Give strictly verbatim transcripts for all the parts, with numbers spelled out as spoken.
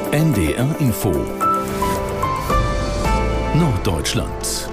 N D R Info Norddeutschland.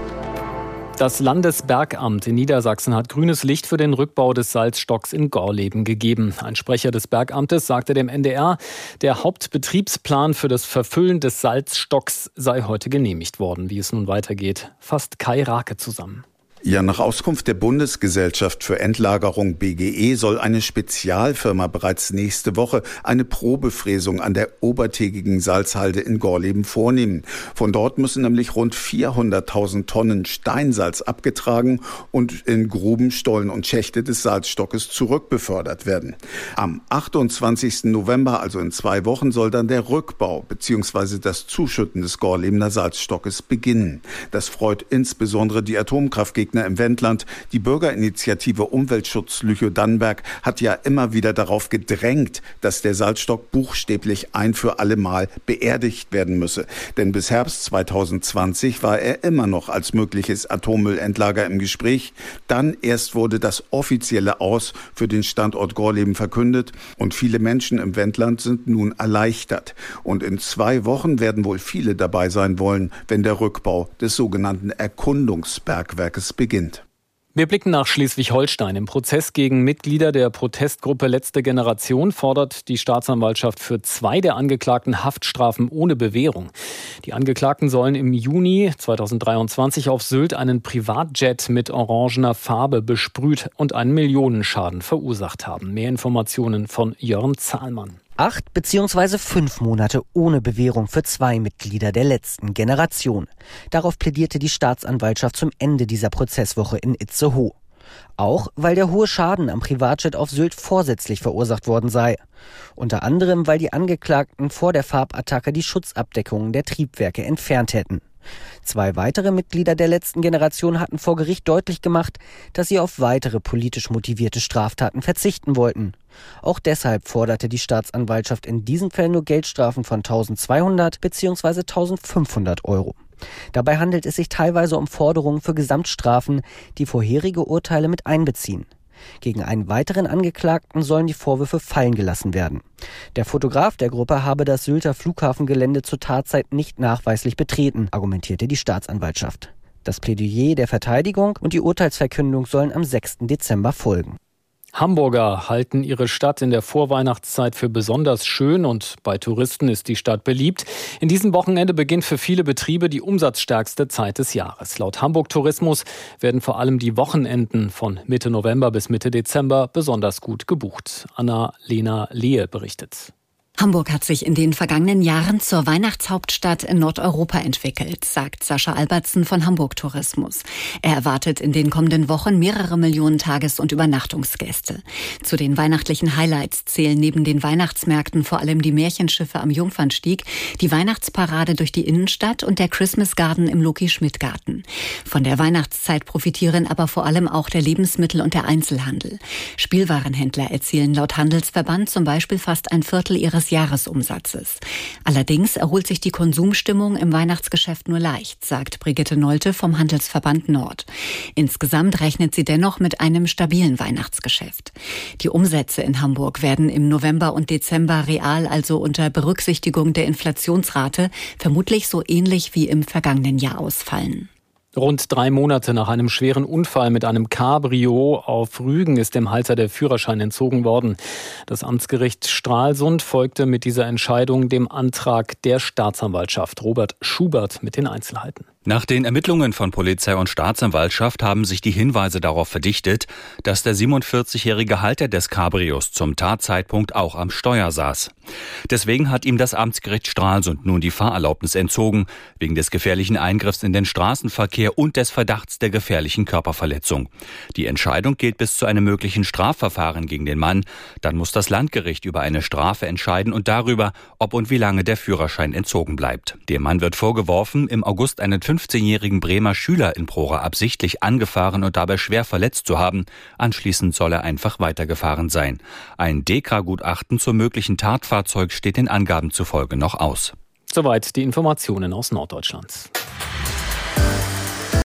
Das Landesbergamt in Niedersachsen hat grünes Licht für den Rückbau des Salzstocks in Gorleben gegeben. Ein Sprecher des Bergamtes sagte dem N D R, der Hauptbetriebsplan für das Verfüllen des Salzstocks sei heute genehmigt worden. Wie es nun weitergeht, fasst Kai Rake zusammen. Ja, nach Auskunft der Bundesgesellschaft für Endlagerung B G E soll eine Spezialfirma bereits nächste Woche eine Probefräsung an der obertägigen Salzhalde in Gorleben vornehmen. Von dort müssen nämlich rund vierhunderttausend Tonnen Steinsalz abgetragen und in Gruben, Stollen und Schächte des Salzstockes zurückbefördert werden. Am achtundzwanzigsten November, also in zwei Wochen, soll dann der Rückbau bzw. das Zuschütten des Gorlebener Salzstockes beginnen. Das freut insbesondere die Atomkraftgegner im Wendland. Die Bürgerinitiative Umweltschutz Lüchow-Dannenberg hat ja immer wieder darauf gedrängt, dass der Salzstock buchstäblich ein für alle Mal beerdigt werden müsse. Denn bis Herbst zweitausendzwanzig war er immer noch als mögliches Atommüllendlager im Gespräch. Dann erst wurde das offizielle Aus für den Standort Gorleben verkündet und viele Menschen im Wendland sind nun erleichtert. Und in zwei Wochen werden wohl viele dabei sein wollen, wenn der Rückbau des sogenannten Erkundungsbergwerkes beginnt. Wir blicken nach Schleswig-Holstein. Im Prozess gegen Mitglieder der Protestgruppe Letzte Generation fordert die Staatsanwaltschaft für zwei der Angeklagten Haftstrafen ohne Bewährung. Die Angeklagten sollen im Juni zweitausenddreiundzwanzig auf Sylt einen Privatjet mit orangener Farbe besprüht und einen Millionenschaden verursacht haben. Mehr Informationen von Jörn Zahlmann. Acht bzw. fünf Monate ohne Bewährung für zwei Mitglieder der Letzten Generation. Darauf plädierte die Staatsanwaltschaft zum Ende dieser Prozesswoche in Itzehoe. Auch weil der hohe Schaden am Privatjet auf Sylt vorsätzlich verursacht worden sei. Unter anderem, weil die Angeklagten vor der Farbattacke die Schutzabdeckungen der Triebwerke entfernt hätten. Zwei weitere Mitglieder der Letzten Generation hatten vor Gericht deutlich gemacht, dass sie auf weitere politisch motivierte Straftaten verzichten wollten. Auch deshalb forderte die Staatsanwaltschaft in diesem Fall nur Geldstrafen von eintausendzweihundert bzw. eintausendfünfhundert Euro. Dabei handelt es sich teilweise um Forderungen für Gesamtstrafen, die vorherige Urteile mit einbeziehen. Gegen einen weiteren Angeklagten sollen die Vorwürfe fallen gelassen werden. Der Fotograf der Gruppe habe das Sylter Flughafengelände zur Tatzeit nicht nachweislich betreten, argumentierte die Staatsanwaltschaft. Das Plädoyer der Verteidigung und die Urteilsverkündung sollen am sechsten Dezember folgen. Hamburger halten ihre Stadt in der Vorweihnachtszeit für besonders schön und bei Touristen ist die Stadt beliebt. In diesem Wochenende beginnt für viele Betriebe die umsatzstärkste Zeit des Jahres. Laut Hamburg Tourismus werden vor allem die Wochenenden von Mitte November bis Mitte Dezember besonders gut gebucht. Anna-Lena Lehe berichtet. Hamburg hat sich in den vergangenen Jahren zur Weihnachtshauptstadt in Nordeuropa entwickelt, sagt Sascha Albertsen von Hamburg Tourismus. Er erwartet in den kommenden Wochen mehrere Millionen Tages- und Übernachtungsgäste. Zu den weihnachtlichen Highlights zählen neben den Weihnachtsmärkten vor allem die Märchenschiffe am Jungfernstieg, die Weihnachtsparade durch die Innenstadt und der Christmas Garden im Loki-Schmidt-Garten. Von der Weihnachtszeit profitieren aber vor allem auch der Lebensmittel- und der Einzelhandel. Spielwarenhändler erzielen laut Handelsverband zum Beispiel fast ein Viertel ihres Jahresumsatzes. Allerdings erholt sich die Konsumstimmung im Weihnachtsgeschäft nur leicht, sagt Brigitte Nolte vom Handelsverband Nord. Insgesamt rechnet sie dennoch mit einem stabilen Weihnachtsgeschäft. Die Umsätze in Hamburg werden im November und Dezember real, also unter Berücksichtigung der Inflationsrate, vermutlich so ähnlich wie im vergangenen Jahr ausfallen. Rund drei Monate nach einem schweren Unfall mit einem Cabrio auf Rügen ist dem Halter der Führerschein entzogen worden. Das Amtsgericht Stralsund folgte mit dieser Entscheidung dem Antrag der Staatsanwaltschaft. Robert Schubert mit den Einzelheiten. Nach den Ermittlungen von Polizei und Staatsanwaltschaft haben sich die Hinweise darauf verdichtet, dass der siebenundvierzigjährige Halter des Cabrios zum Tatzeitpunkt auch am Steuer saß. Deswegen hat ihm das Amtsgericht Stralsund nun die Fahrerlaubnis entzogen, wegen des gefährlichen Eingriffs in den Straßenverkehr und des Verdachts der gefährlichen Körperverletzung. Die Entscheidung gilt bis zu einem möglichen Strafverfahren gegen den Mann. Dann muss das Landgericht über eine Strafe entscheiden und darüber, ob und wie lange der Führerschein entzogen bleibt. Dem Mann wird vorgeworfen, im August einen fünfzehnjährigen Bremer Schüler in Prora absichtlich angefahren und dabei schwer verletzt zu haben. Anschließend soll er einfach weitergefahren sein. Ein D K Gutachten zum möglichen Tatfahrzeug steht den Angaben zufolge noch aus. Soweit die Informationen aus Norddeutschland.